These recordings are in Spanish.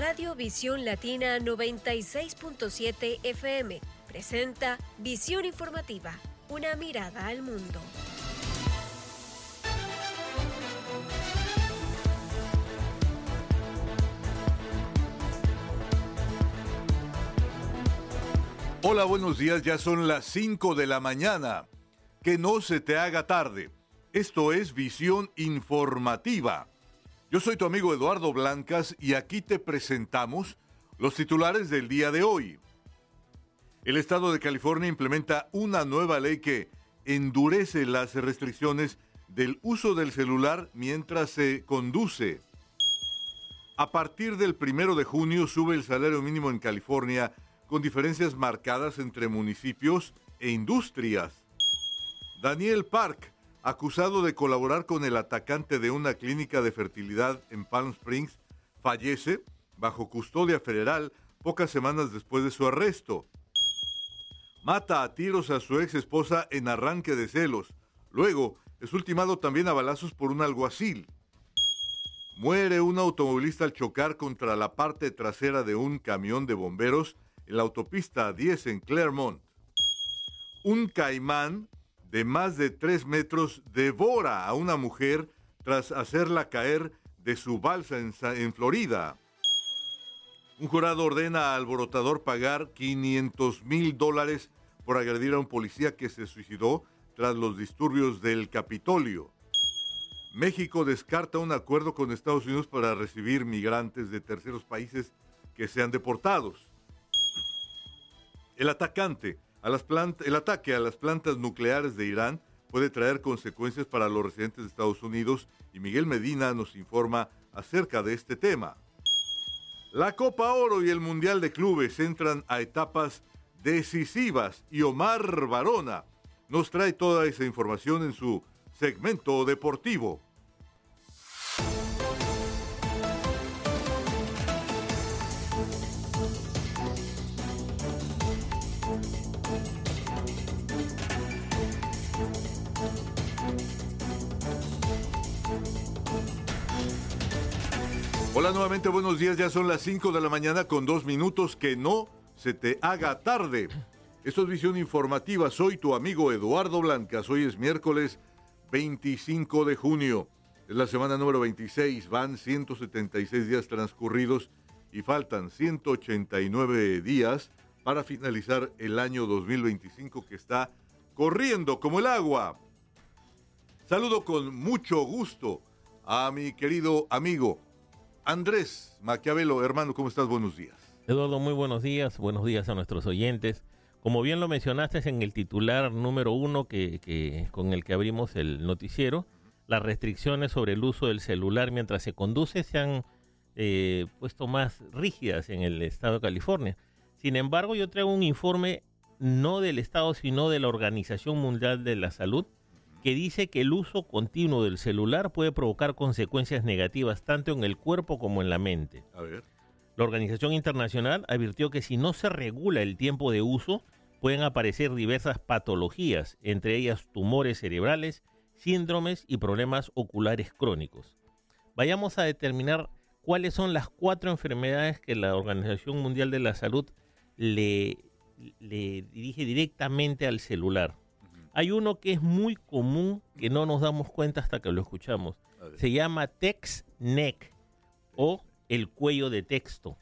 Radio Visión Latina 96.7 FM presenta Visión Informativa, una mirada al mundo. Hola, buenos días, ya son las 5 de la mañana. Que no se te haga tarde. Esto es Visión Informativa. Yo soy tu amigo Eduardo Blancas y aquí te presentamos los titulares del día de hoy. El estado de California implementa una nueva ley que endurece las restricciones del uso del celular mientras se conduce. A partir del 1 de junio sube el salario mínimo en California con diferencias marcadas entre municipios e industrias. Daniel Park, acusado de colaborar con el atacante de una clínica de fertilidad en Palm Springs, fallece bajo custodia federal pocas semanas después de su arresto. Mata a tiros a su ex esposa en arranque de celos. Luego es ultimado también a balazos por un alguacil. Muere un automovilista al chocar contra la parte trasera de un camión de bomberos en la autopista 10 en Claremont. Un caimán de más de 3 metros devora a una mujer tras hacerla caer de su balsa en Florida. Un jurado ordena al alborotador pagar $500,000 por agredir a un policía que se suicidó tras los disturbios del Capitolio. México descarta un acuerdo con Estados Unidos para recibir migrantes de terceros países que sean deportados. El ataque a las plantas nucleares de Irán puede traer consecuencias para los residentes de Estados Unidos y Miguel Medina nos informa acerca de este tema. La Copa Oro y el Mundial de Clubes entran a etapas decisivas y Omar Varona nos trae toda esa información en su segmento deportivo. Hola nuevamente, buenos días, ya son las 5 de la mañana con 2 minutos, que no se te haga tarde. Esto es Visión Informativa, soy tu amigo Eduardo Blancas, hoy es miércoles 25 de junio, es la semana número 26, van 176 días transcurridos y faltan 189 días para finalizar el año 2025 que está corriendo como el agua. Saludo con mucho gusto a mi querido amigo Andrés Maquiavelo. Hermano, ¿cómo estás? Buenos días. Eduardo, muy buenos días a nuestros oyentes. Como bien lo mencionaste en el titular número 1 que con el que abrimos el noticiero, las restricciones sobre el uso del celular mientras se conduce se han puesto más rígidas en el estado de California. Sin embargo, yo traigo un informe no del estado, sino de la Organización Mundial de la Salud, que dice que el uso continuo del celular puede provocar consecuencias negativas tanto en el cuerpo como en la mente. A ver. La Organización Internacional advirtió que si no se regula el tiempo de uso, pueden aparecer diversas patologías, entre ellas tumores cerebrales, síndromes y problemas oculares crónicos. Vayamos a determinar cuáles son las 4 enfermedades que la Organización Mundial de la Salud le dirige directamente al celular. Hay uno que es muy común, que no nos damos cuenta hasta que lo escuchamos. Se llama text neck o el cuello de texto.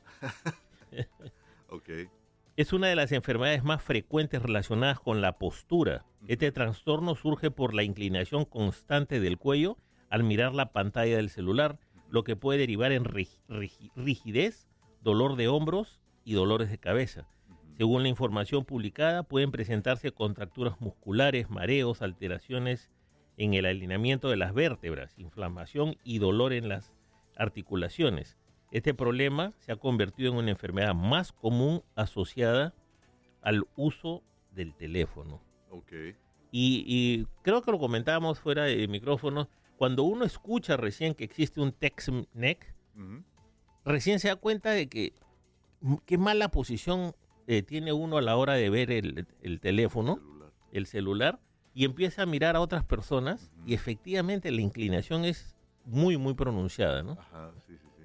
Okay. Es una de las enfermedades más frecuentes relacionadas con la postura. Este trastorno surge por la inclinación constante del cuello al mirar la pantalla del celular, lo que puede derivar en rigidez, dolor de hombros y dolores de cabeza. Según la información publicada, pueden presentarse contracturas musculares, mareos, alteraciones en el alineamiento de las vértebras, inflamación y dolor en las articulaciones. Este problema se ha convertido en una enfermedad más común asociada al uso del teléfono. Okay. Y creo que lo comentábamos fuera de micrófono, cuando uno escucha recién que existe un text neck, recién se da cuenta de que qué mala posición tiene uno a la hora de ver el teléfono, el celular, y empieza a mirar a otras personas y efectivamente la inclinación es muy, muy pronunciada, ¿no? Ajá, sí.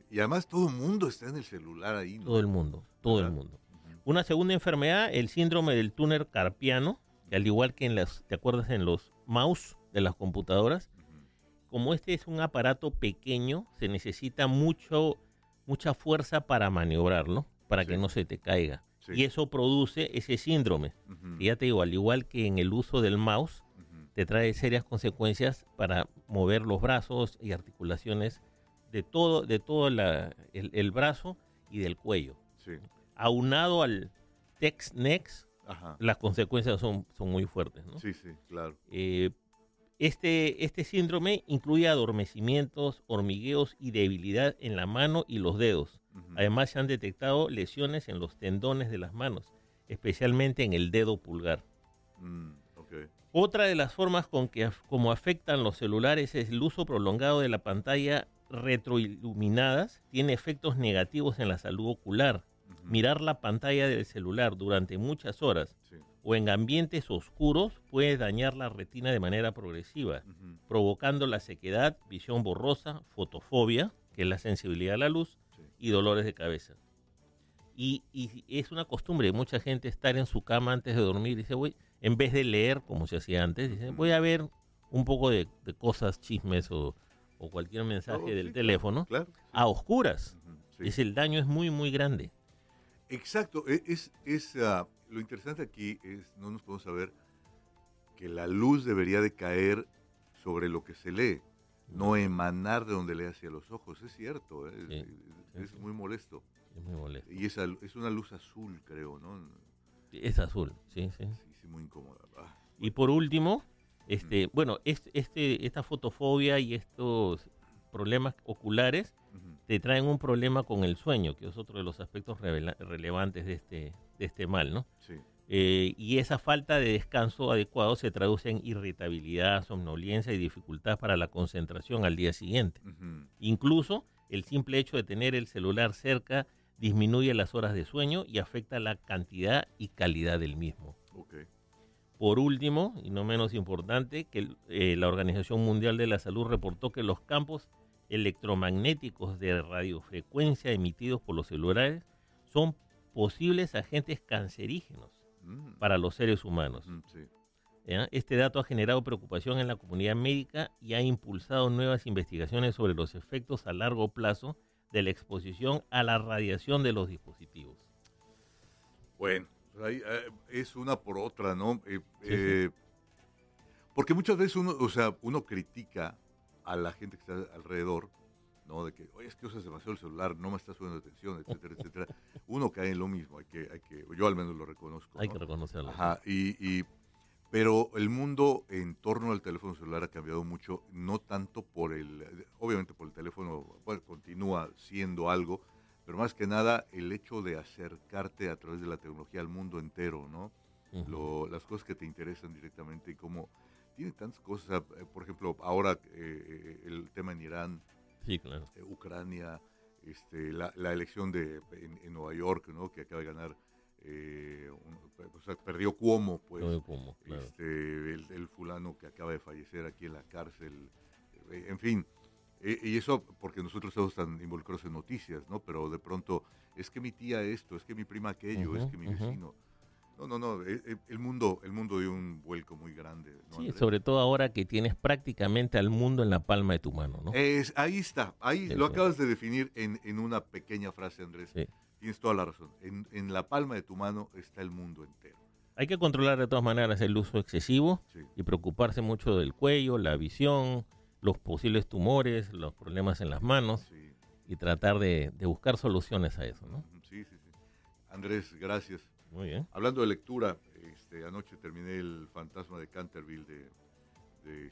Y además todo el mundo está en el celular ahí, ¿no? Todo el mundo, todo el mundo. Una segunda enfermedad, el síndrome del túnel carpiano, que al igual que ¿te acuerdas en los mouse de las computadoras? Como este es un aparato pequeño, se necesita mucha fuerza para maniobrarlo, para que no se te caiga. Sí. Y eso produce ese síndrome. Y ya te digo, al igual que en el uso del mouse, te trae serias consecuencias para mover los brazos y articulaciones de todo el brazo y del cuello. Sí. Aunado al text-next, las consecuencias son muy fuertes, ¿no? Sí, sí, claro. Este síndrome incluye adormecimientos, hormigueos y debilidad en la mano y los dedos. Además, se han detectado lesiones en los tendones de las manos, especialmente en el dedo pulgar. Okay. Otra de las formas como afectan los celulares es el uso prolongado de la pantalla retroiluminadas. Tiene efectos negativos en la salud ocular. Mirar la pantalla del celular durante muchas horas o en ambientes oscuros puede dañar la retina de manera progresiva, provocando la sequedad, visión borrosa, fotofobia, que es la sensibilidad a la luz, y dolores de cabeza. Y es una costumbre de mucha gente estar en su cama antes de dormir. Dice, en vez de leer, como se hacía antes, dice, voy a ver un poco de cosas, chismes o cualquier mensaje del teléfono, claro. A oscuras. El daño es muy, muy grande. Exacto. Lo interesante aquí es, no nos podemos saber que la luz debería de caer sobre lo que se lee, no emanar de donde lee hacia los ojos. Es cierto, es muy molesto. Es muy molesto. Y es una luz azul, creo, ¿no? Es azul, sí. Sí, muy incómoda. Y por último, esta fotofobia y estos problemas oculares te traen un problema con el sueño, que es otro de los aspectos relevantes de este mal, ¿no? Sí. Y esa falta de descanso adecuado se traduce en irritabilidad, somnolencia y dificultad para la concentración al día siguiente. Incluso el simple hecho de tener el celular cerca disminuye las horas de sueño y afecta la cantidad y calidad del mismo. Okay. Por último, y no menos importante, que la Organización Mundial de la Salud reportó que los campos electromagnéticos de radiofrecuencia emitidos por los celulares son posibles agentes cancerígenos para los seres humanos. Sí. Este dato ha generado preocupación en la comunidad médica y ha impulsado nuevas investigaciones sobre los efectos a largo plazo de la exposición a la radiación de los dispositivos. Bueno, es una por otra, ¿no? Porque muchas veces uno critica a la gente que está alrededor, ¿no? De que, oye, es que usas demasiado el celular, no me estás poniendo atención, etcétera, etcétera. Uno cae en lo mismo, yo al menos lo reconozco. Hay que reconocerlo. Ajá, pero el mundo en torno al teléfono celular ha cambiado mucho, no tanto obviamente por el teléfono, continúa siendo algo, pero más que nada el hecho de acercarte a través de la tecnología al mundo entero, ¿no? Las cosas que te interesan directamente y cómo tiene tantas cosas, por ejemplo, ahora el tema en Irán, sí, claro. Ucrania, la elección en Nueva York, ¿no? Que acaba de ganar, perdió Cuomo, pues, Cuomo, claro. El fulano que acaba de fallecer aquí en la cárcel, en fin, y eso porque nosotros estamos tan involucrados en noticias, ¿no? Pero de pronto, es que mi tía esto, es que mi prima aquello, es que mi vecino. No, el mundo dio un vuelco muy grande, ¿no, sí, Andrés? Sobre todo ahora que tienes prácticamente al mundo en la palma de tu mano, ¿no? Ahí está, lo acabas de definir en una pequeña frase, Andrés. Sí. Tienes toda la razón. En la palma de tu mano está el mundo entero. Hay que controlar de todas maneras el uso excesivo y preocuparse mucho del cuello, la visión, los posibles tumores, los problemas en las manos y tratar de buscar soluciones a eso, ¿no? Sí. Andrés, gracias. Muy bien. Hablando de lectura, anoche terminé El fantasma de Canterville de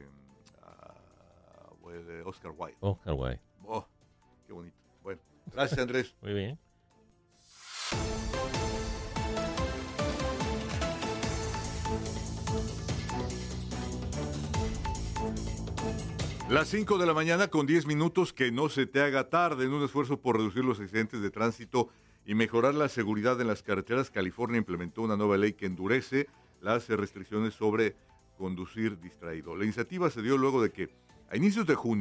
Oscar Wilde. Oscar Wilde. Oh, qué bonito. Bueno, gracias, Andrés. Muy bien. Las 5 de la mañana con 10 minutos, que no se te haga tarde. En un esfuerzo por reducir los accidentes de tránsito y mejorar la seguridad en las carreteras, California implementó una nueva ley que endurece las restricciones sobre conducir distraído. La iniciativa se dio luego de que a inicios de junio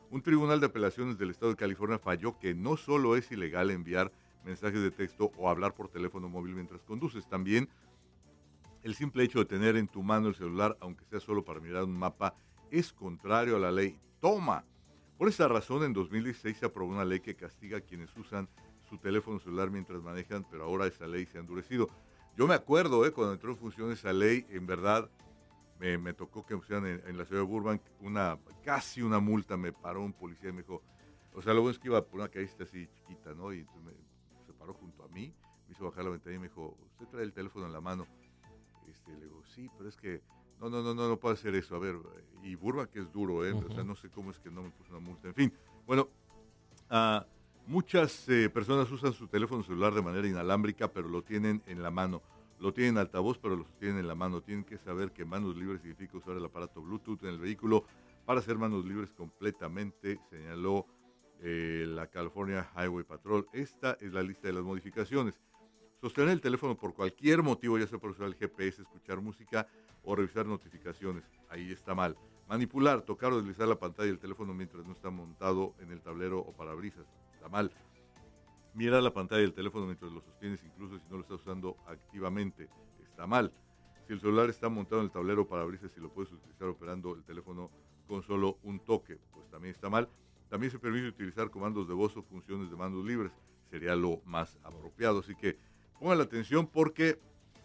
Un tribunal de apelaciones del estado de California falló que no solo es ilegal enviar mensajes de texto o hablar por teléfono móvil mientras conduces, también el simple hecho de tener en tu mano el celular, aunque sea solo para mirar un mapa, es contrario a la ley. ¡Toma! Por esa razón, en 2016 se aprobó una ley que castiga a quienes usan su teléfono celular mientras manejan, pero ahora esa ley se ha endurecido. Yo me acuerdo, cuando entró en función esa ley, en verdad me tocó que me pusieran en la ciudad de Burbank casi una multa. Me paró un policía y me dijo, o sea, lo bueno es que iba por una callecita así chiquita, ¿no? Y entonces se paró junto a mí, me hizo bajar la ventanilla y me dijo, ¿usted trae el teléfono en la mano? Le digo, sí, pero es que no puedo hacer eso. A ver, y Burbank es duro, o sea, no sé cómo es que no me puso una multa. En fin, bueno, muchas personas usan su teléfono celular de manera inalámbrica, pero lo tienen en la mano. Lo tienen en altavoz, pero lo tienen en la mano. Tienen que saber que manos libres significa usar el aparato Bluetooth en el vehículo para hacer manos libres completamente, señaló la California Highway Patrol. Esta es la lista de las modificaciones. Sostener el teléfono por cualquier motivo, ya sea por usar el GPS, escuchar música o revisar notificaciones, ahí está mal. Manipular, tocar o deslizar la pantalla del teléfono mientras no está montado en el tablero o parabrisas, está mal. Mirar la pantalla del teléfono mientras lo sostienes, incluso si no lo estás usando activamente, está mal. Si el celular está montado en el tablero o parabrisas y lo puedes utilizar operando el teléfono con solo un toque, pues también está mal. También se permite utilizar comandos de voz o funciones de mandos libres, sería lo más apropiado. Así que pongan la atención porque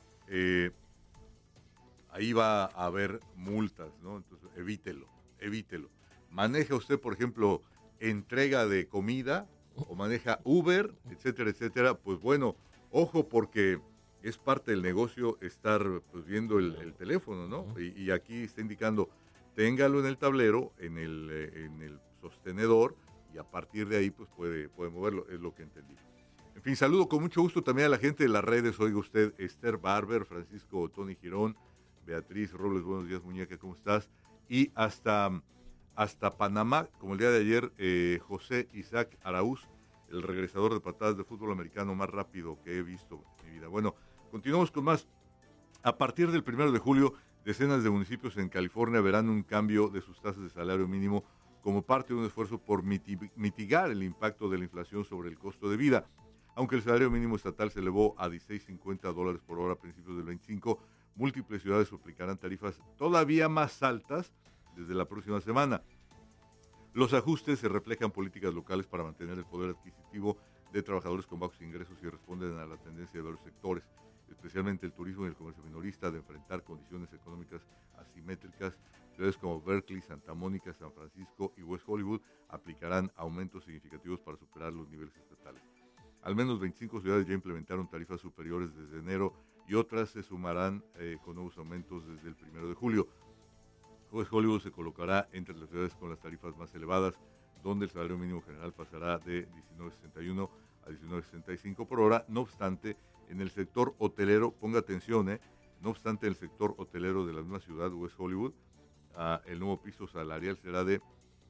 ahí va a haber multas, ¿no? Entonces evítelo. Maneja usted, por ejemplo, entrega de comida o maneja Uber, etcétera, pues bueno, ojo porque es parte del negocio estar pues viendo el teléfono, ¿no? Y aquí está indicando, téngalo en el tablero, en el sostenedor, y a partir de ahí pues puede moverlo, es lo que entendí. En fin, saludo con mucho gusto también a la gente de las redes. Oiga usted, Esther Barber, Francisco Tony Girón, Beatriz Robles, buenos días, muñeca, ¿cómo estás? Y hasta Panamá, como el día de ayer, José Isaac Araúz, el regresador de patadas de fútbol americano más rápido que he visto en mi vida. Bueno, continuamos con más. A partir del 1 de julio, decenas de municipios en California verán un cambio de sus tasas de salario mínimo como parte de un esfuerzo por mitigar el impacto de la inflación sobre el costo de vida. Aunque el salario mínimo estatal se elevó a $16.50 por hora a principios del 25, múltiples ciudades aplicarán tarifas todavía más altas desde la próxima semana. Los ajustes se reflejan políticas locales para mantener el poder adquisitivo de trabajadores con bajos ingresos y responden a la tendencia de varios sectores, especialmente el turismo y el comercio minorista, de enfrentar condiciones económicas asimétricas. Ciudades como Berkeley, Santa Mónica, San Francisco y West Hollywood aplicarán aumentos significativos para superar los niveles estatales. Al menos 25 ciudades ya implementaron tarifas superiores desde enero y otras se sumarán con nuevos aumentos desde el 1 de julio. West Hollywood se colocará entre las ciudades con las tarifas más elevadas, donde el salario mínimo general pasará de $19.61 a $19.65 por hora. No obstante, en el sector hotelero, ponga atención, no obstante, en el sector hotelero de la misma ciudad, West Hollywood, el nuevo piso salarial será de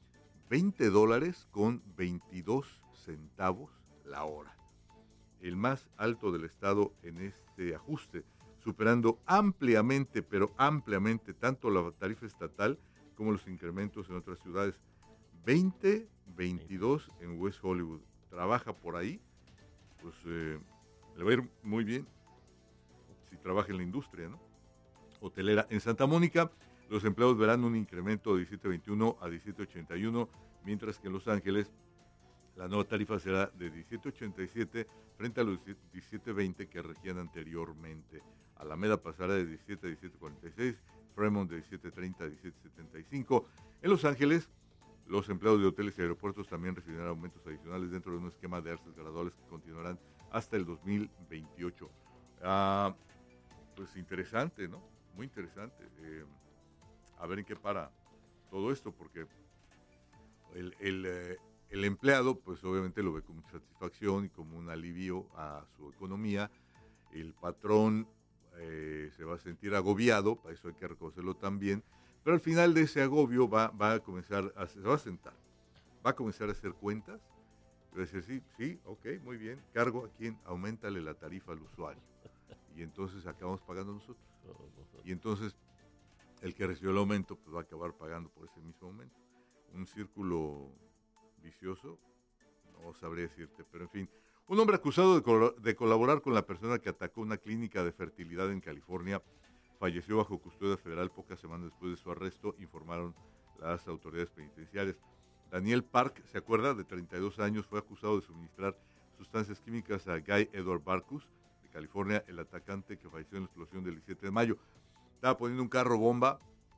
$20 con 22 centavos la hora. El más alto del estado en este ajuste, superando ampliamente, pero ampliamente, tanto la tarifa estatal como los incrementos en otras ciudades. 22 en West Hollywood. Trabaja por ahí, pues le va a ir muy bien si trabaja en la industria, ¿no? Hotelera. En Santa Mónica, los empleados verán un incremento de $17.21 a $17.81, mientras que en Los Ángeles la nueva tarifa será de $17.87 frente a los $17.20 que regían anteriormente. Alameda pasará de 17 a 17.46, Fremont de 17.30 a 17.75. En Los Ángeles, los empleados de hoteles y aeropuertos también recibirán aumentos adicionales dentro de un esquema de alzas graduales que continuarán hasta el 2028. Pues interesante, ¿no? Muy interesante. A ver en qué para todo esto, porque el empleado, pues obviamente lo ve con mucha satisfacción y como un alivio a su economía. El patrón se va a sentir agobiado, para eso hay que reconocerlo también, pero al final de ese agobio va a comenzar, se va a sentar, va a comenzar a hacer cuentas, y va a decir, sí, ok, muy bien, cargo a quien, aumentale la tarifa al usuario, y entonces acabamos pagando nosotros, y entonces el que recibió el aumento pues va a acabar pagando por ese mismo aumento. un círculo vicioso, no sabría decirte, pero en fin. Un hombre acusado de colaborar con la persona que atacó una clínica de fertilidad en California falleció bajo custodia federal pocas semanas después de su arresto, informaron las autoridades penitenciarias. Daniel Park, ¿se acuerda? De 32 años, fue acusado de suministrar sustancias químicas a Guy Edward Barkus, de California, el atacante que falleció en la explosión del 17 de mayo. Estaba poniendo un carro bomba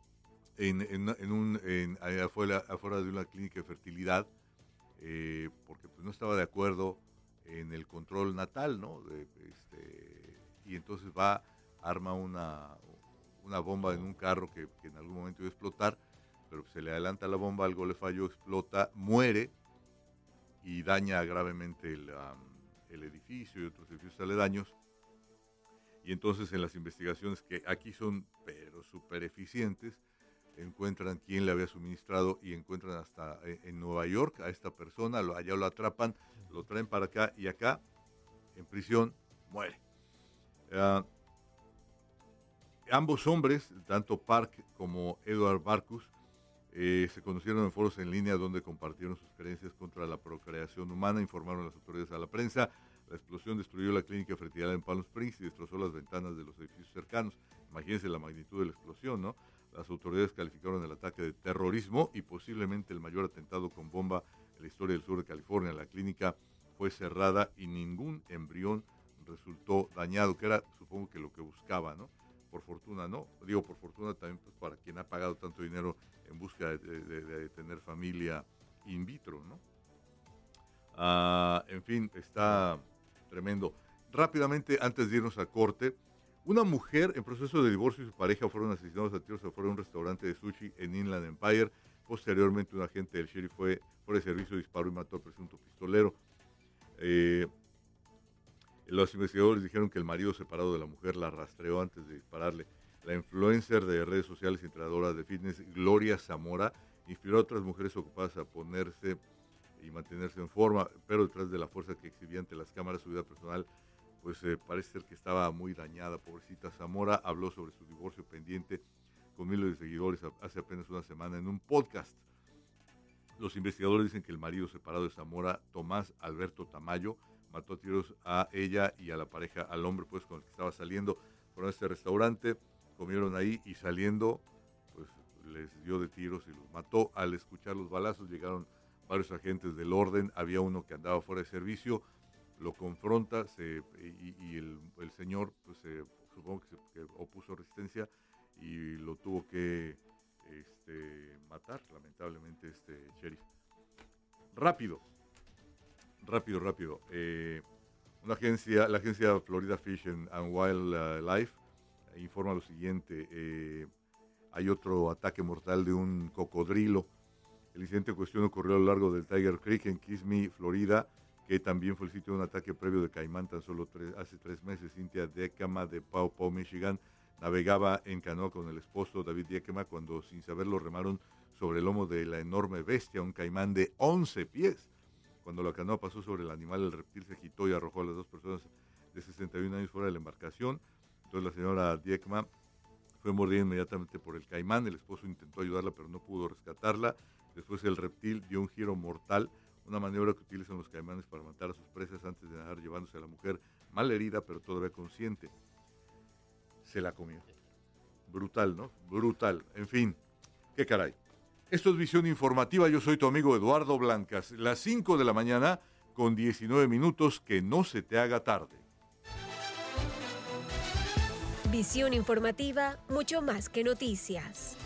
afuera de una clínica de fertilidad, porque pues, no estaba de acuerdo en el control natal, ¿no? Y entonces arma una bomba en un carro que en algún momento iba a explotar, pero se le adelanta la bomba, algo le falló, explota, muere y daña gravemente el edificio y otros edificios aledaños. Y entonces en las investigaciones, que aquí son pero súper eficientes, encuentran quién le había suministrado y encuentran hasta en Nueva York a esta persona, allá lo atrapan, lo traen para acá y acá, en prisión, muere. Ambos hombres, tanto Park como Edward Barkus, se conocieron en foros en línea donde compartieron sus creencias contra la procreación humana, informaron las autoridades a la prensa. La explosión destruyó la clínica de fertilidad en Palm Springs y destrozó las ventanas de los edificios cercanos. Imagínense la magnitud de la explosión, ¿no? Las autoridades calificaron el ataque de terrorismo y posiblemente el mayor atentado con bomba en la historia del sur de California. La clínica fue cerrada y ningún embrión resultó dañado, que era, supongo que lo que buscaba, ¿no? Por fortuna, ¿no? Digo, por fortuna también pues, para quien ha pagado tanto dinero en busca de tener familia in vitro, ¿no? En fin, está tremendo. Rápidamente, antes de irnos a corte, una mujer en proceso de divorcio y su pareja fueron asesinados a tiros afuera de un restaurante de sushi en Inland Empire. Posteriormente, un agente del sheriff fue de servicio, disparó y mató al presunto pistolero. Los investigadores dijeron que el marido separado de la mujer la rastreó antes de dispararle. La influencer de redes sociales y entrenadora de fitness, Gloria Zamora, inspiró a otras mujeres ocupadas a ponerse y mantenerse en forma, pero detrás de la fuerza que exhibía ante las cámaras, su vida personal, pues parece ser que estaba muy dañada. Pobrecita Zamora habló sobre su divorcio pendiente con miles de seguidores hace apenas una semana en un podcast. Los investigadores dicen que el marido separado de Zamora, Tomás Alberto Tamayo, mató a tiros a ella y a la pareja, al hombre pues con el que estaba saliendo. Fueron a este restaurante, comieron ahí y saliendo pues les dio de tiros y los mató. Al escuchar los balazos llegaron varios agentes del orden, había uno que andaba fuera de servicio, lo confronta y el señor pues supongo que opuso resistencia y lo tuvo que matar, lamentablemente, sheriff. Rápido. La agencia Florida Fish and Wildlife informa lo siguiente: hay otro ataque mortal de un cocodrilo. El incidente en cuestión ocurrió a lo largo del Tiger Creek en Kissimmee, Florida, que también fue el sitio de un ataque previo de caimán tan solo hace 3 meses. Cynthia Diekema de Paw Paw, Michigan, navegaba en canoa con el esposo David Diekema cuando sin saberlo remaron sobre el lomo de la enorme bestia, un caimán de 11 pies. Cuando la canoa pasó sobre el animal, el reptil se agitó y arrojó a las 2 personas de 61 años fuera de la embarcación. Entonces la señora Diekema fue mordida inmediatamente por el caimán. El esposo intentó ayudarla, pero no pudo rescatarla. Después el reptil dio un giro mortal, una maniobra que utilizan los caimanes para matar a sus presas antes de nadar, llevándose a la mujer mal herida, pero todavía consciente. Se la comió. Brutal, ¿no? Brutal. En fin, qué caray. Esto es Visión Informativa. Yo soy tu amigo Eduardo Blancas. Las 5 de la mañana con 19 minutos. Que no se te haga tarde. Visión Informativa, mucho más que noticias.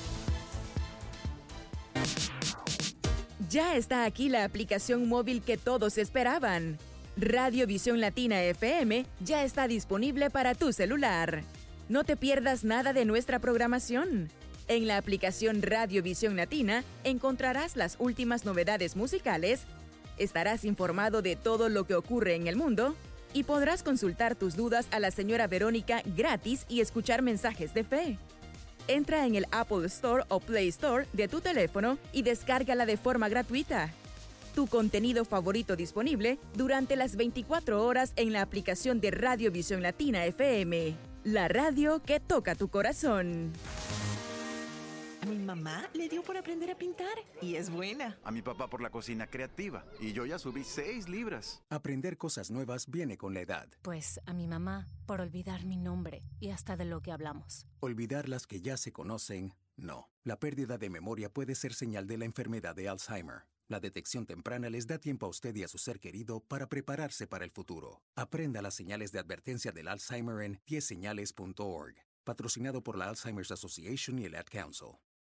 Ya está aquí la aplicación móvil que todos esperaban. Radio Visión Latina FM ya está disponible para tu celular. No te pierdas nada de nuestra programación. En la aplicación Radio Visión Latina encontrarás las últimas novedades musicales, estarás informado de todo lo que ocurre en el mundo y podrás consultar tus dudas a la señora Verónica gratis y escuchar mensajes de fe. Entra en el Apple Store o Play Store de tu teléfono y descárgala de forma gratuita. Tu contenido favorito disponible durante las 24 horas en la aplicación de Radio Visión Latina FM. La radio que toca tu corazón. A mi mamá le dio por aprender a pintar y es buena. A mi papá por la cocina creativa y yo ya subí 6 libras. Aprender cosas nuevas viene con la edad. Pues a mi mamá por olvidar mi nombre y hasta de lo que hablamos. Olvidar las que ya se conocen, no. La pérdida de memoria puede ser señal de la enfermedad de Alzheimer. La detección temprana les da tiempo a usted y a su ser querido para prepararse para el futuro. Aprenda las señales de advertencia del Alzheimer en 10señales.org. Patrocinado por la Alzheimer's Association y el Ad Council.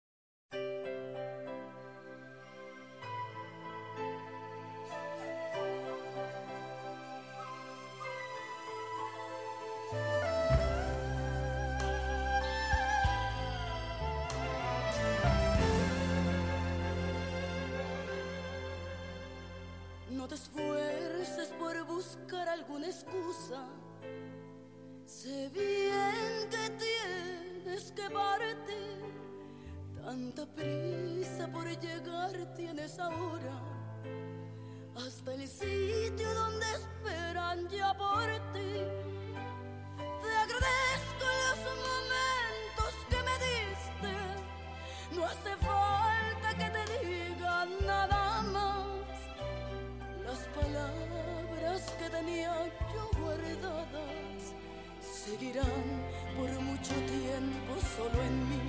No te esfuerces por buscar alguna excusa. Sé bien que tienes que partir. Tanta prisa por llegar tienes ahora. Hasta el sitio donde esperan ya por ti. Te agradezco los momentos que me diste. No hace falta que te diga nada más. Las palabras que tenía yo guardadas seguirán por mucho tiempo solo en mí.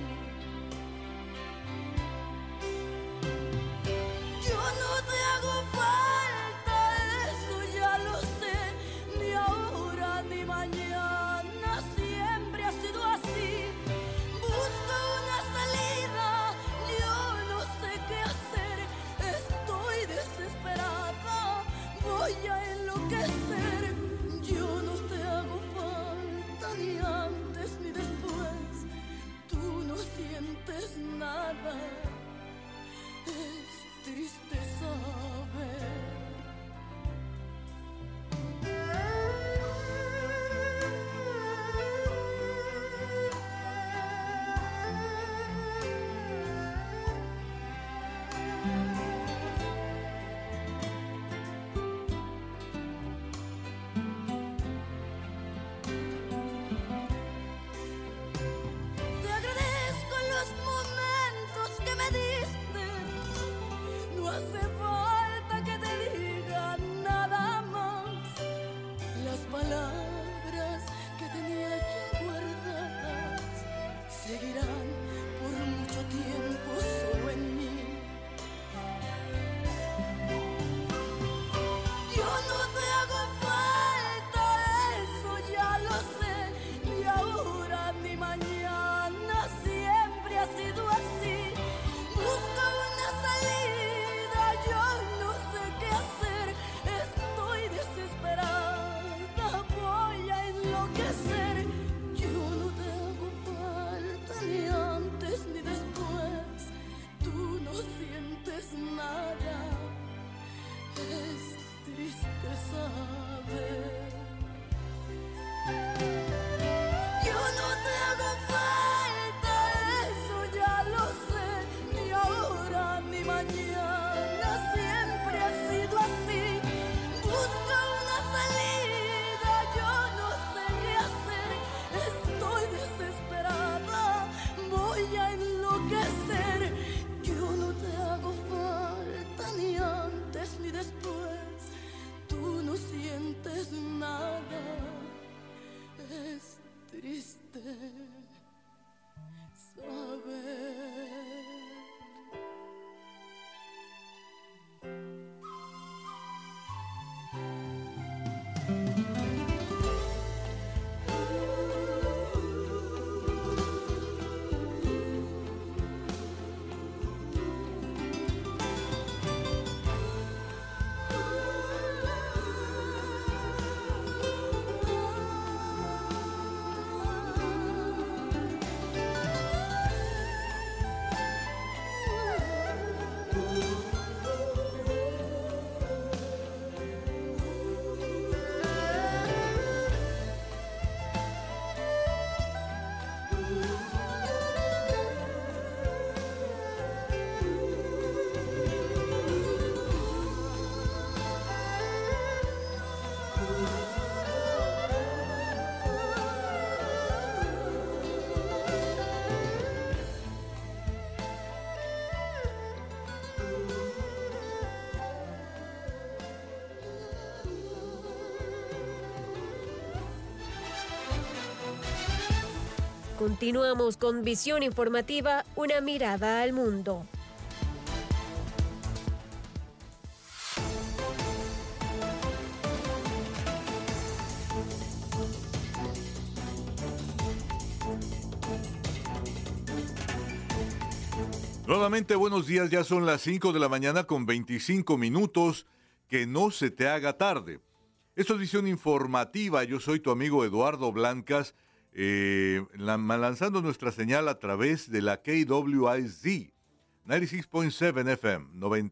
Yo no te hago falta, eso ya lo sé, ni ahora ni mañana, siempre ha sido así. Busco una salida, yo no sé qué hacer, estoy desesperada, voy a enloquecer. Yo no te hago falta ni antes ni después, tú no sientes nada, es triste saber. Te agradezco los momentos que me diste. No hace falta que te diga nada más. Las palabras que tenía ya guardadas seguirán por mucho tiempo solo en mí. Yo no te hago falta, eso ya lo sé, ni ahora ni mañana, siempre ha sido así. Busco una salida, yo no sé qué hacer, estoy desesperada, voy a enloquecer. Yo no te hago falta ni antes ni después, tú no sientes nada, es triste saber. Yo no te hago falta, eso ya lo sé, ni ahora ni mañana, siempre ha sido así. Busco una salida, yo no sé qué hacer, estoy desesperada, voy a enloquecer. Yo no te hago falta ni antes ni después, tú no sientes nada, Continuamos con Visión Informativa, una mirada al mundo. Nuevamente, buenos días, ya son las 5 de la mañana con 25 minutos, que no se te haga tarde. Esto es Visión Informativa, yo soy tu amigo Eduardo Blancas, lanzando nuestra señal a través de la KWIZ, 96.7 FM,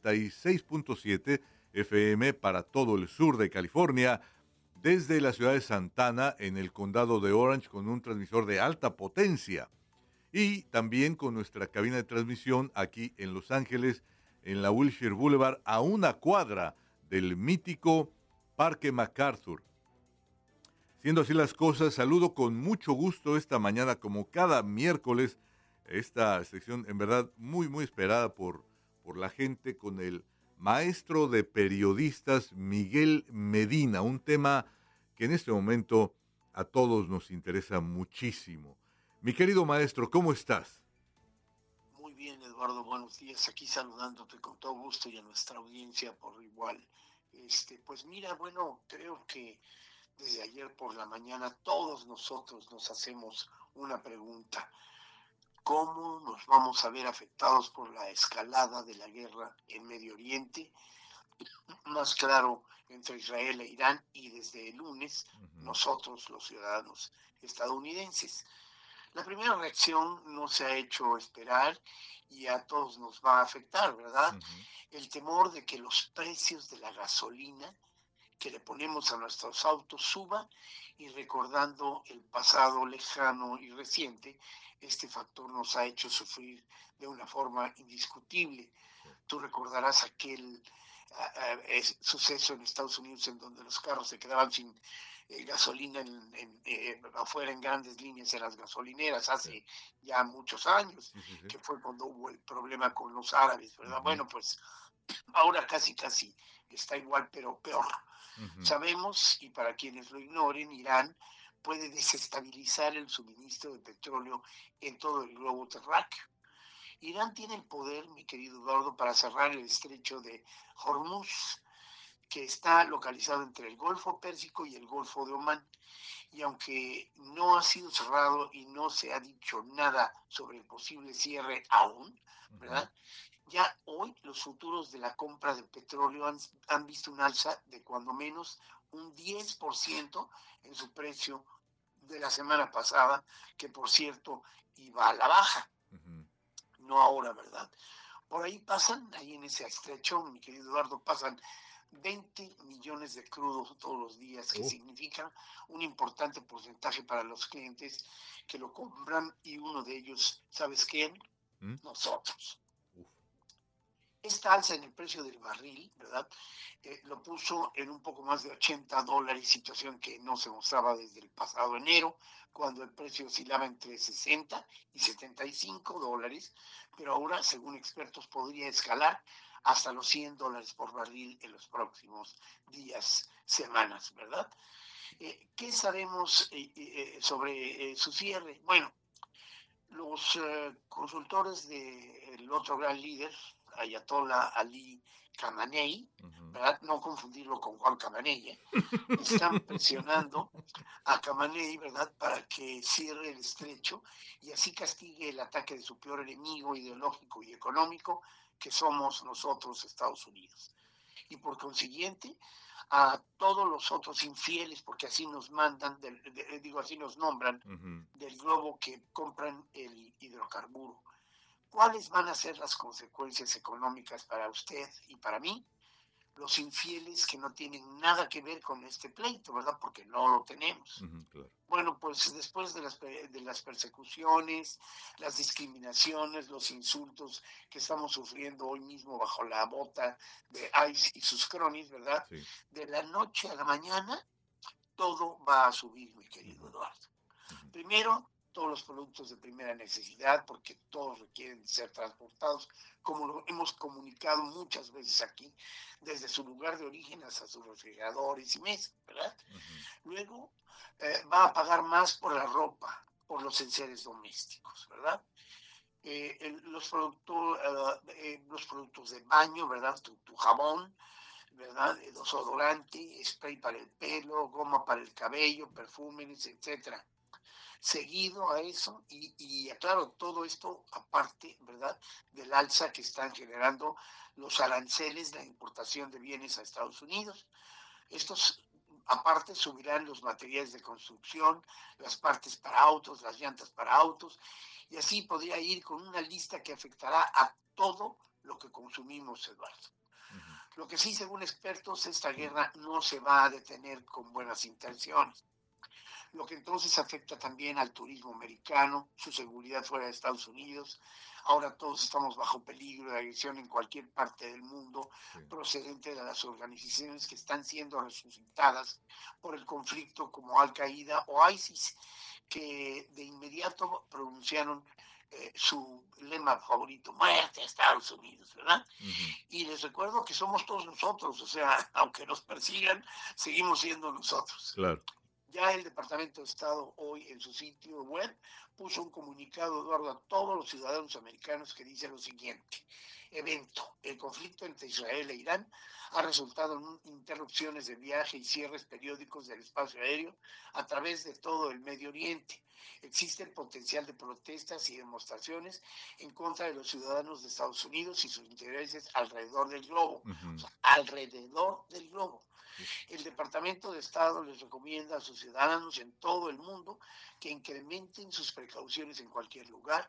96.7 FM para todo el sur de California, desde la ciudad de Santana, en el condado de Orange, con un transmisor de alta potencia. Y también con nuestra cabina de transmisión aquí en Los Ángeles, en la Wilshire Boulevard, a una cuadra del mítico Parque MacArthur. Siendo así las cosas, saludo con mucho gusto esta mañana, como cada miércoles, esta sección en verdad muy, muy esperada por la gente, con el maestro de periodistas Miguel Medina, un tema que en este momento a todos nos interesa muchísimo. Mi querido maestro, ¿cómo estás? Muy bien, Eduardo, buenos días. Aquí saludándote con todo gusto y a nuestra audiencia por igual. Pues mira, bueno, creo que desde ayer por la mañana todos nosotros nos hacemos una pregunta. ¿Cómo nos vamos a ver afectados por la escalada de la guerra en Medio Oriente? Más claro, entre Israel e Irán, y desde el lunes, nosotros, los ciudadanos estadounidenses. La primera reacción no se ha hecho esperar y a todos nos va a afectar, ¿verdad? El temor de que los precios de la gasolina que le ponemos a nuestros autos suba, y recordando el pasado lejano y reciente, este factor nos ha hecho sufrir de una forma indiscutible. Tú recordarás aquel suceso en Estados Unidos en donde los carros se quedaban sin gasolina afuera en grandes líneas en las gasolineras hace ya muchos años, que fue cuando hubo el problema con los árabes, ¿verdad? Bueno, pues ahora casi está igual, pero peor. Sabemos, y para quienes lo ignoren, Irán puede desestabilizar el suministro de petróleo en todo el globo terráqueo. Irán tiene el poder, mi querido Eduardo, para cerrar el estrecho de Hormuz, que está localizado entre el Golfo Pérsico y el Golfo de Omán. Y aunque no ha sido cerrado y no se ha dicho nada sobre el posible cierre aún, ¿verdad? Ya hoy los futuros de la compra de petróleo han visto un alza de cuando menos un 10% en su precio de la semana pasada, que por cierto iba a la baja. No ahora, ¿verdad? Por ahí pasan, ahí en ese estrecho, mi querido Eduardo, pasan 20 millones de crudos todos los días, que significa un importante porcentaje para los clientes que lo compran, y uno de ellos, ¿sabes quién? Nosotros. Esta alza en el precio del barril, ¿verdad? Lo puso en un poco más de $80, situación que no se mostraba desde el pasado enero, cuando el precio oscilaba entre $60 y $75, pero ahora, según expertos, podría escalar hasta los $100 por barril en los próximos días, semanas, ¿verdad? ¿Qué sabemos sobre su cierre? Bueno, los consultores del otro gran líder, Ayatollah Ali Khamenei, ¿verdad? No confundirlo con Juan Khamenei, están presionando a Khamenei, ¿verdad?, para que cierre el estrecho y así castigue el ataque de su peor enemigo ideológico y económico, que somos nosotros, Estados Unidos. Y por consiguiente, a todos los otros infieles, porque así nos mandan, así nos nombran, del globo, que compran el hidrocarburo. ¿Cuáles van a ser las consecuencias económicas para usted y para mí? Los infieles que no tienen nada que ver con este pleito, ¿verdad? Porque no lo tenemos. Claro. Bueno, pues después de las persecuciones, las discriminaciones, los insultos que estamos sufriendo hoy mismo bajo la bota de ICE y sus cronis, ¿verdad? Sí. De la noche a la mañana, todo va a subir, mi querido Eduardo. Primero, todos los productos de primera necesidad, porque todos requieren ser transportados, como lo hemos comunicado muchas veces aquí, desde su lugar de origen hasta sus refrigeradores y mesas, ¿verdad? Luego va a pagar más por la ropa, por los enseres domésticos, ¿verdad? Los productos de baño, ¿verdad? Tu jabón, ¿verdad? Desodorante, spray para el pelo, goma para el cabello, perfumes, etcétera. Seguido a eso, y aclaro, todo esto aparte, ¿verdad?, del alza que están generando los aranceles de la importación de bienes a Estados Unidos. Estos, aparte, subirán los materiales de construcción, las partes para autos, las llantas para autos, y así podría ir con una lista que afectará a todo lo que consumimos, Eduardo. Lo que sí, según expertos, esta guerra no se va a detener con buenas intenciones, lo que entonces afecta también al turismo americano, su seguridad fuera de Estados Unidos. Ahora todos estamos bajo peligro de agresión en cualquier parte del mundo, procedente de las organizaciones que están siendo resucitadas por el conflicto, como Al-Qaeda o ISIS, que de inmediato pronunciaron su lema favorito: muerte a Estados Unidos, ¿verdad? Y les recuerdo que somos todos nosotros, o sea, aunque nos persigan, seguimos siendo nosotros. Claro. Ya el Departamento de Estado hoy en su sitio web puso un comunicado, Eduardo, a todos los ciudadanos americanos que dice lo siguiente: evento, el conflicto entre Israel e Irán ha resultado en interrupciones de viaje y cierres periódicos del espacio aéreo a través de todo el Medio Oriente. Existe el potencial de protestas y demostraciones en contra de los ciudadanos de Estados Unidos y sus intereses alrededor del globo. O sea, alrededor del globo. El Departamento de Estado les recomienda a sus ciudadanos en todo el mundo que incrementen sus precauciones en cualquier lugar.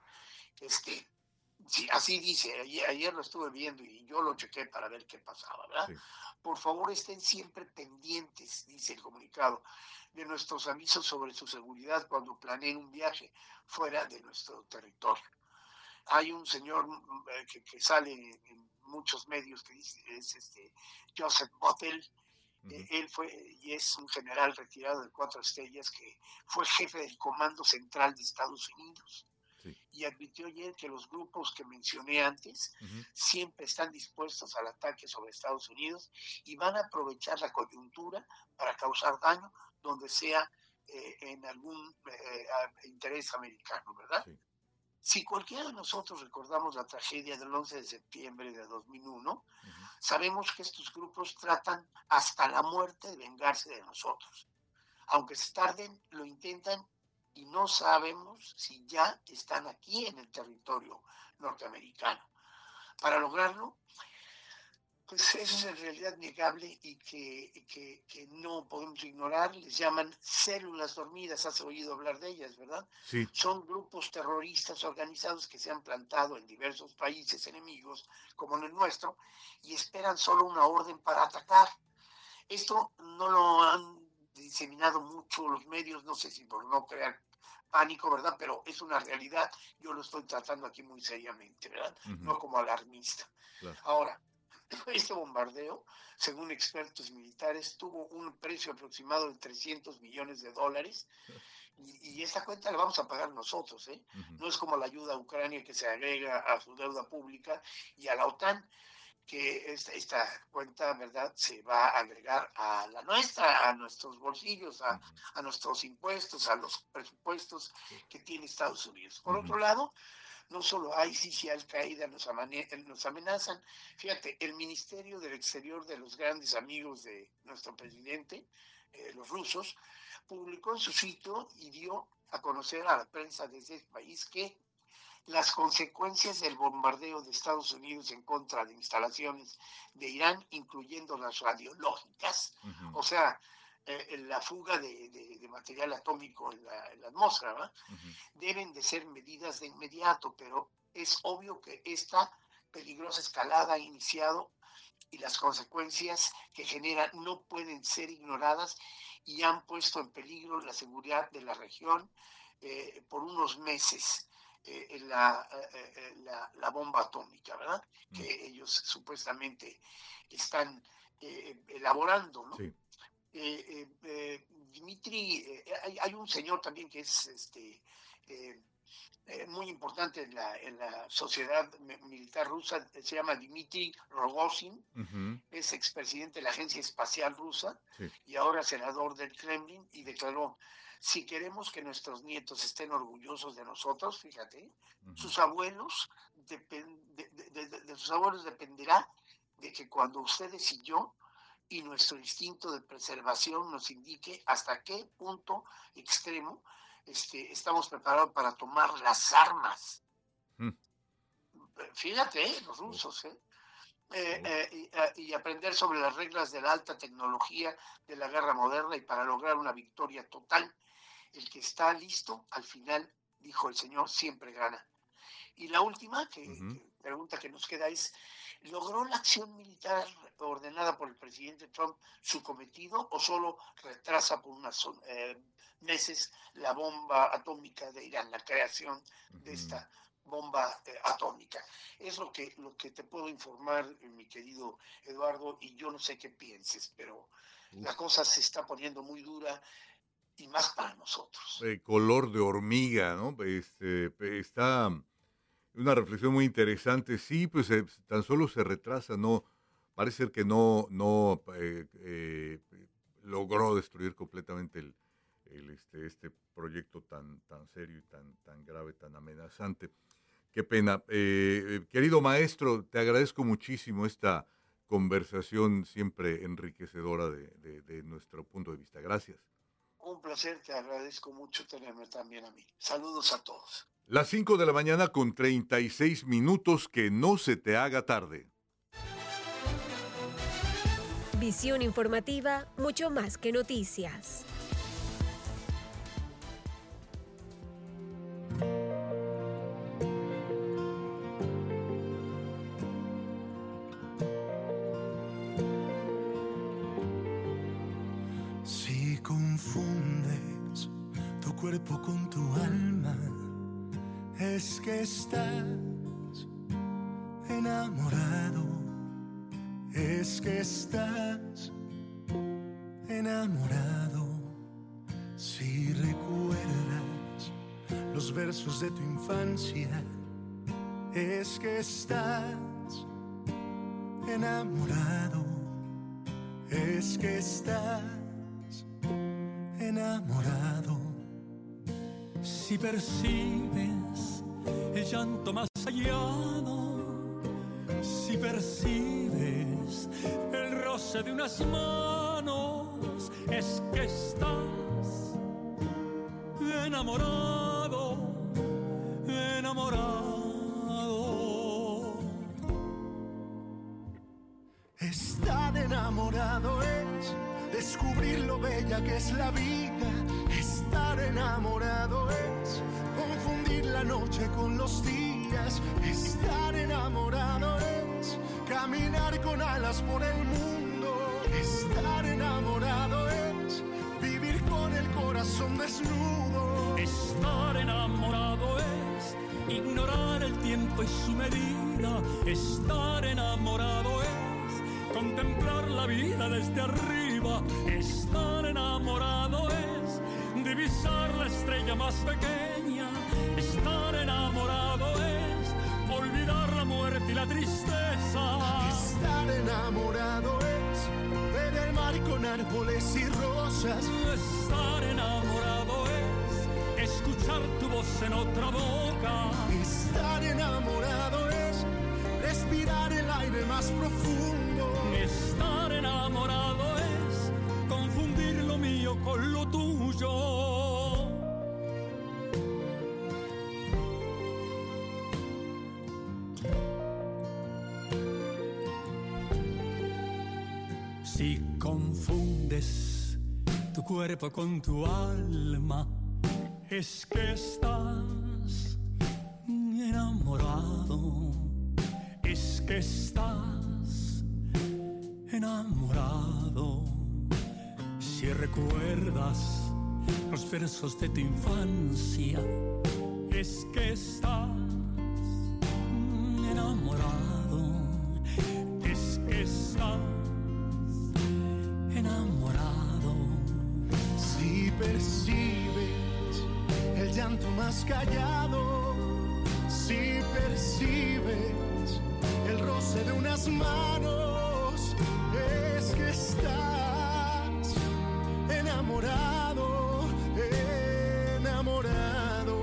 Sí, así dice, ayer lo estuve viendo y yo lo chequé para ver qué pasaba, ¿verdad? Sí. Por favor, estén siempre pendientes, dice el comunicado, de nuestros avisos sobre su seguridad cuando planeen un viaje fuera de nuestro territorio. Hay un señor que sale en muchos medios que dice, es Joseph Bottel. Él fue y es un general retirado de 4 estrellas que fue jefe del Comando Central de Estados Unidos. Sí. Y admitió ayer que los grupos que mencioné antes siempre están dispuestos al ataque sobre Estados Unidos y van a aprovechar la coyuntura para causar daño donde sea en algún interés americano, ¿verdad? Sí. Si cualquiera de nosotros recordamos la tragedia del 11 de septiembre de 2001, sabemos que estos grupos tratan hasta la muerte de vengarse de nosotros. Aunque se tarden, lo intentan y no sabemos si ya están aquí en el territorio norteamericano. Para lograrlo, pues eso es en realidad innegable y que no podemos ignorar. Les llaman células dormidas, has oído hablar de ellas, ¿verdad? Sí. Son grupos terroristas organizados que se han plantado en diversos países enemigos, como en el nuestro, y esperan solo una orden para atacar. Esto no lo han diseminado mucho los medios, no sé si por no crear pánico, ¿verdad? Pero es una realidad, yo lo estoy tratando aquí muy seriamente, ¿verdad? No como alarmista. Claro. Ahora, este bombardeo, según expertos militares, tuvo un precio aproximado de $300 millones, y esta cuenta la vamos a pagar nosotros, ¿eh? No es como la ayuda a Ucrania que se agrega a su deuda pública y a la OTAN, que esta cuenta, ¿verdad?, se va a agregar a la nuestra, a nuestros bolsillos, a nuestros impuestos, a los presupuestos que tiene Estados Unidos. Por otro lado, no solo ISIS y Al-Qaeda nos amenazan. Fíjate, el Ministerio del Exterior de los grandes amigos de nuestro presidente, los rusos, publicó en su sitio y dio a conocer a la prensa de ese país que las consecuencias del bombardeo de Estados Unidos en contra de instalaciones de Irán, incluyendo las radiológicas, o sea, la fuga de material atómico en la atmósfera, ¿verdad? Deben de ser medidas de inmediato, pero es obvio que esta peligrosa escalada ha iniciado y las consecuencias que genera no pueden ser ignoradas y han puesto en peligro la seguridad de la región por unos meses. La bomba atómica, ¿verdad? Que ellos supuestamente están elaborando, ¿no? Sí. Dmitry, hay un señor también que es muy importante en la sociedad militar rusa, se llama Dmitry Rogozin, es expresidente de la Agencia Espacial Rusa y ahora senador del Kremlin, y declaró: si queremos que nuestros nietos estén orgullosos de nosotros, fíjate, sus abuelos de sus abuelos dependerá de que cuando ustedes y yo y nuestro instinto de preservación nos indique hasta qué punto extremo estamos preparados para tomar las armas. Fíjate, los rusos, y aprender sobre las reglas de la alta tecnología de la guerra moderna, y para lograr una victoria total, el que está listo, al final, dijo el señor, siempre gana. Y la última pregunta que nos queda es: ¿logró la acción militar ordenada por el presidente Trump su cometido o solo retrasa por unos meses la bomba atómica de Irán, la creación de esta bomba atómica? Es lo que te puedo informar, mi querido Eduardo, y yo no sé qué pienses, pero la cosa se está poniendo muy dura, y más para nosotros. Color de hormiga, ¿no? Está una reflexión muy interesante. Sí, pues tan solo se retrasa, no parece ser que no logró destruir completamente este proyecto tan serio y tan grave, tan amenazante. Qué pena. Querido maestro, te agradezco muchísimo esta conversación siempre enriquecedora de nuestro punto de vista. Gracias. Un placer, te agradezco mucho tenerme también a mí. Saludos a todos. Las 5 de la mañana con 36 minutos, que no se te haga tarde. Visión informativa, mucho más que noticias. Si confundes tu cuerpo con tu alma, es que estás enamorado, es que estás enamorado. Si recuerdas los versos de tu infancia, es que estás enamorado, es que estás enamorado. Si percibes el llanto más hallado, si percibes el roce de unas manos, es que estás enamorado, enamorado. Estar enamorado es descubrir lo bella que es la vida. Estar enamorado es confundir la noche con los días. Estar enamorado es caminar con alas por el mundo. Estar enamorado es vivir con el corazón desnudo. Estar enamorado es ignorar el tiempo y su medida. Estar enamorado es contemplar la vida desde arriba. Estar enamorado es divisar la estrella más pequeña. Estar enamorado es olvidar la muerte y la tristeza. Estar enamorado es ver el mar con árboles y rosas. Estar enamorado es escuchar tu voz en otra boca. Estar enamorado es respirar el aire más profundo. Estar enamorado es confundir lo mío con lo tuyo. Si confundes tu cuerpo con tu alma, es que estás enamorado, es que estás enamorado. Si recuerdas los versos de tu infancia, es que estás enamorado, es que estás enamorado. Si percibes el llanto más callado. Si percibes el roce de unas manos, es que estás enamorado, enamorado.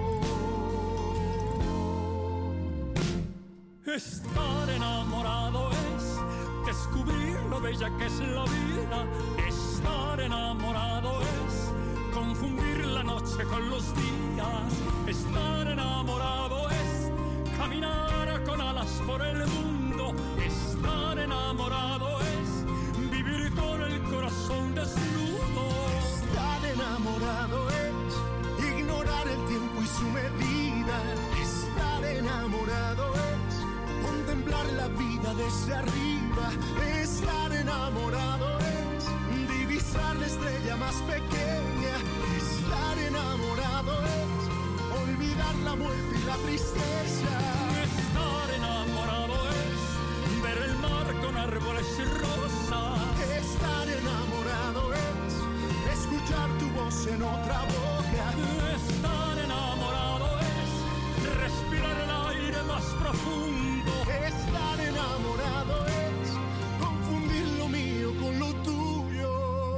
Estar enamorado es descubrir lo bella que es la vida. Estar enamorado es confundir la noche con los días. Estar enamorado es caminar con alas por el mundo. Estar enamorado es vivir con el corazón desnudo. Estar enamorado es ignorar el tiempo y su medida. Estar enamorado es contemplar la vida desde arriba. Estar enamorado es divisar la estrella más pequeña. Estar enamorado es olvidar la muerte y la tristeza. Estar enamorado es ver el mar con árboles y rosas. Estar enamorado es escuchar tu voz en otra boca. Estar enamorado es respirar el aire más profundo. Estar enamorado es confundir lo mío con lo tuyo.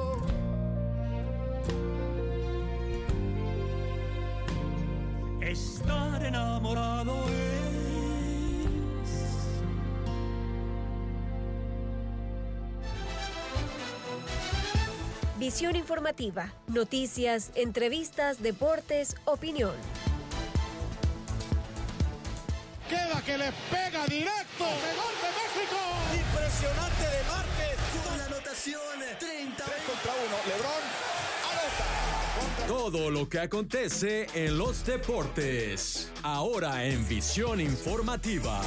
Estar enamorado es... Visión informativa, noticias, entrevistas, deportes, opinión. Queda que le pega directo. ¡Gol de México! Impresionante de Márquez. Con la anotación 30 contra 1. LeBron anota. Todo lo que acontece en los deportes. Ahora en Visión Informativa.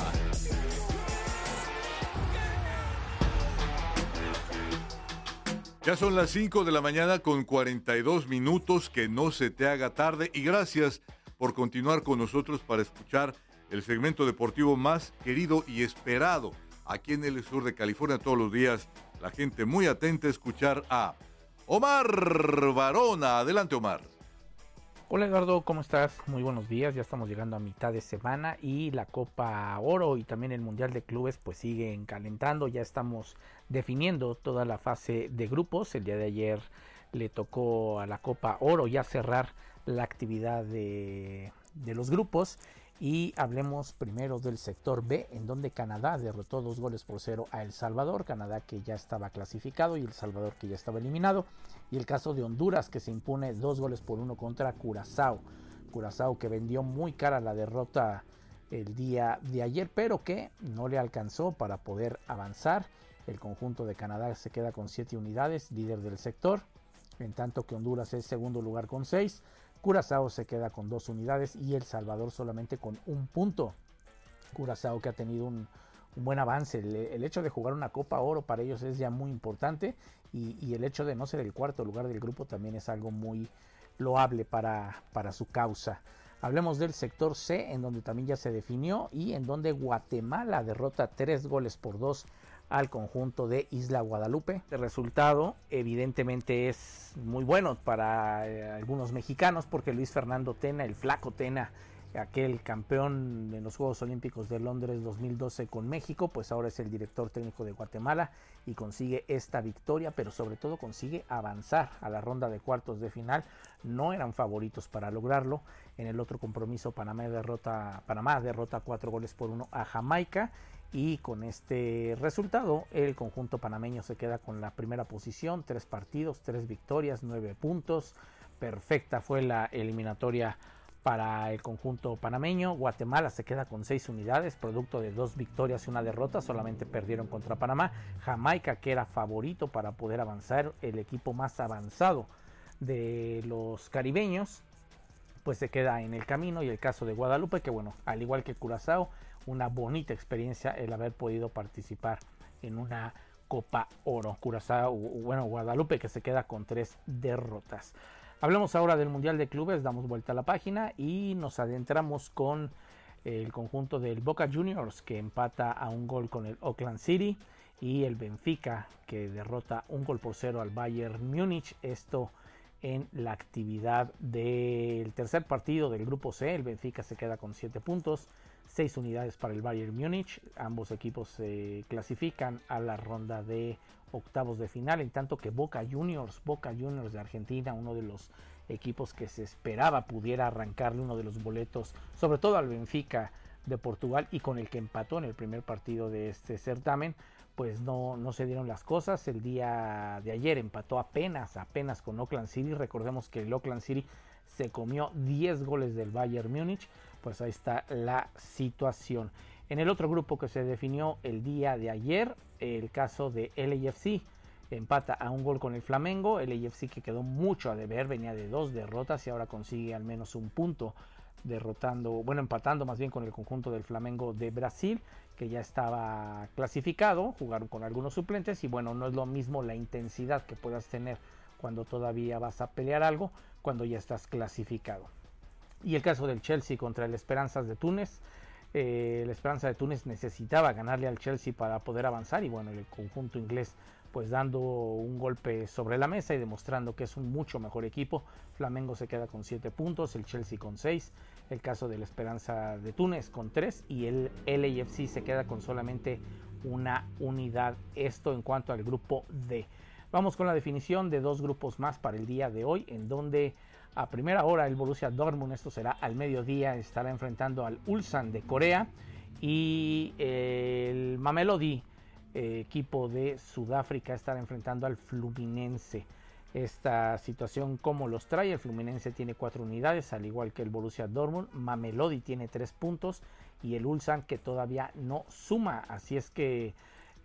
Ya son las 5 de la mañana con 42 minutos. Que no se te haga tarde. Y gracias por continuar con nosotros para escuchar el segmento deportivo más querido y esperado aquí en el sur de California todos los días. La gente muy atenta a escuchar a Omar Varona. Adelante, Omar. Hola Eduardo, ¿cómo estás? Muy buenos días, ya estamos llegando a mitad de semana y la Copa Oro y también el Mundial de Clubes pues siguen calentando, ya estamos definiendo toda la fase de grupos. El día de ayer le tocó a la Copa Oro ya cerrar la actividad de los grupos. Y hablemos primero del sector B, en donde Canadá derrotó 2-0 a El Salvador. Canadá que ya estaba clasificado y El Salvador que ya estaba eliminado. Y el caso de Honduras que se impone 2-1 contra Curazao. Curazao que vendió muy cara la derrota el día de ayer, pero que no le alcanzó para poder avanzar. El conjunto de Canadá se queda con 7 unidades, líder del sector. En tanto que Honduras es segundo lugar con 6. Curazao se queda con 2 unidades y El Salvador solamente con 1 punto. Curazao que ha tenido un buen avance. El hecho de jugar una Copa Oro para ellos es ya muy importante y el hecho de no ser el cuarto lugar del grupo también es algo muy loable para su causa. Hablemos del sector C, en donde también ya se definió y en donde Guatemala derrota 3-2 al conjunto de Isla Guadalupe. El resultado evidentemente es muy bueno para algunos mexicanos porque Luis Fernando Tena, el Flaco Tena, aquel campeón en los Juegos Olímpicos de Londres 2012 con México, pues ahora es el director técnico de Guatemala y consigue esta victoria, pero sobre todo consigue avanzar a la ronda de cuartos de final. No eran favoritos para lograrlo. En el otro compromiso Panamá derrota 4-1 a Jamaica. Y con este resultado, el conjunto panameño se queda con la primera posición, 3 partidos, 3 victorias, 9 puntos. Perfecta fue la eliminatoria para el conjunto panameño. Guatemala se queda con 6 unidades, producto de 2 victorias y 1 derrota, solamente perdieron contra Panamá. Jamaica, que era favorito para poder avanzar, el equipo más avanzado de los caribeños, pues se queda en el camino. Y el caso de Guadalupe, que bueno, al igual que Curazao, una bonita experiencia el haber podido participar en una Copa Oro. Guadalupe que se queda con 3 derrotas. Hablemos ahora del Mundial de Clubes, damos vuelta a la página y nos adentramos con el conjunto del Boca Juniors que empata a 1 gol con el Oakland City y el Benfica que derrota 1-0 al Bayern Múnich. Esto en la actividad del tercer partido del grupo C. El Benfica se queda con 7 puntos, 6 unidades para el Bayern Múnich. Ambos equipos se clasifican a la ronda de octavos de final, en tanto que Boca Juniors de Argentina, uno de los equipos que se esperaba pudiera arrancarle uno de los boletos, sobre todo al Benfica de Portugal, y con el que empató en el primer partido de este certamen, pues no se dieron las cosas. El día de ayer empató apenas con Auckland City. Recordemos que el Auckland City se comió 10 goles del Bayern Múnich. Pues ahí está la situación. En el otro grupo que se definió el día de ayer, el caso de LAFC empata a un gol con el Flamengo. LAFC, que quedó mucho a deber, venía de 2 derrotas y ahora consigue al menos un punto, empatando más bien con el conjunto del Flamengo de Brasil, que ya estaba clasificado. Jugaron con algunos suplentes y bueno, no es lo mismo la intensidad que puedas tener cuando todavía vas a pelear algo, cuando ya estás clasificado. Y el caso del Chelsea contra el Esperanzas de Túnez. La Esperanza de Túnez necesitaba ganarle al Chelsea para poder avanzar, y bueno, el conjunto inglés pues dando un golpe sobre la mesa y demostrando que es un mucho mejor equipo. Flamengo se queda con 7 puntos, el Chelsea con 6, el caso de la Esperanza de Túnez con 3 y el LAFC se queda con solamente una unidad. Esto en cuanto al grupo D. Vamos con la definición de 2 grupos más para el día de hoy, en donde a primera hora el Borussia Dortmund, esto será al mediodía, estará enfrentando al Ulsan de Corea, y el Mamelodi, equipo de Sudáfrica, estará enfrentando al Fluminense. Esta situación, ¿cómo los trae? El Fluminense tiene 4 unidades, al igual que el Borussia Dortmund. Mamelodi tiene 3 puntos y el Ulsan, que todavía no suma. Así es que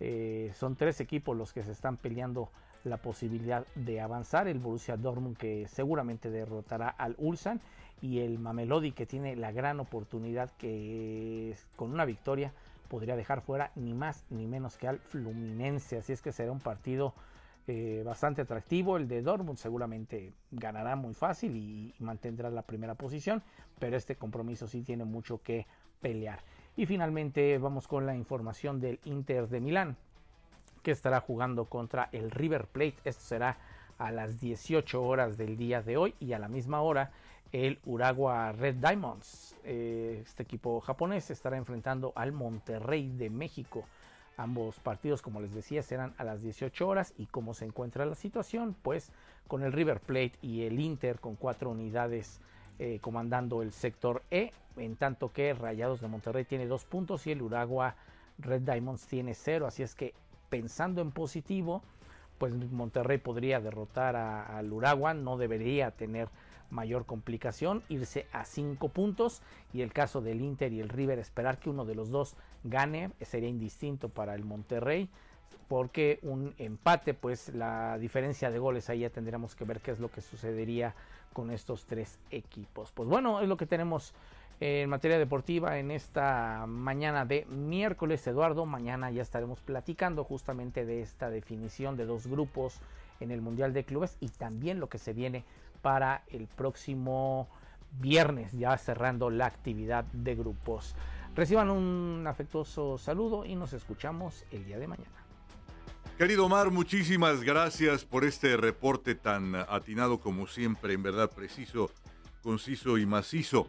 son 3 equipos los que se están peleando la posibilidad de avanzar. El Borussia Dortmund, que seguramente derrotará al Ulsan, y el Mamelodi, que tiene la gran oportunidad que con una victoria podría dejar fuera ni más ni menos que al Fluminense. Así es que será un partido bastante atractivo. El de Dortmund seguramente ganará muy fácil y mantendrá la primera posición, pero este compromiso sí tiene mucho que pelear. Y finalmente vamos con la información del Inter de Milán, que estará jugando contra el River Plate. Esto será a las 18 horas del día de hoy, y a la misma hora el Urawa Red Diamonds, este equipo japonés, estará enfrentando al Monterrey de México. Ambos partidos, como les decía, serán a las 18 horas. Y cómo se encuentra la situación, pues con el River Plate y el Inter con 4 unidades comandando el sector E, en tanto que Rayados de Monterrey tiene 2 puntos y el Urawa Red Diamonds tiene 0. Así es que, pensando en positivo, pues Monterrey podría derrotar al Urawa, no debería tener mayor complicación, irse a 5 puntos, y el caso del Inter y el River, esperar que uno de los dos gane. Sería indistinto para el Monterrey, porque un empate, pues la diferencia de goles, ahí ya tendríamos que ver qué es lo que sucedería con estos 3 equipos. Pues bueno, es lo que tenemos en materia deportiva en esta mañana de miércoles, Eduardo. Mañana ya estaremos platicando justamente de esta definición de 2 grupos en el Mundial de Clubes, y también lo que se viene para el próximo viernes, ya cerrando la actividad de grupos. Reciban un afectuoso saludo y nos escuchamos el día de mañana. Querido Omar, muchísimas gracias por este reporte tan atinado como siempre, en verdad preciso, conciso y macizo.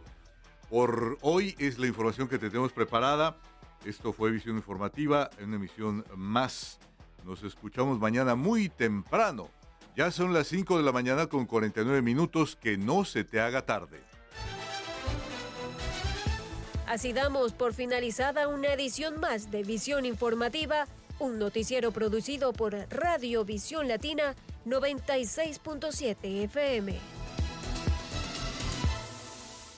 Por hoy es la información que tenemos preparada. Esto fue Visión Informativa, en una emisión más. Nos escuchamos mañana muy temprano. Ya son las 5 de la mañana con 49 minutos. Que no se te haga tarde. Así damos por finalizada una edición más de Visión Informativa, un noticiero producido por Radio Visión Latina 96.7 FM.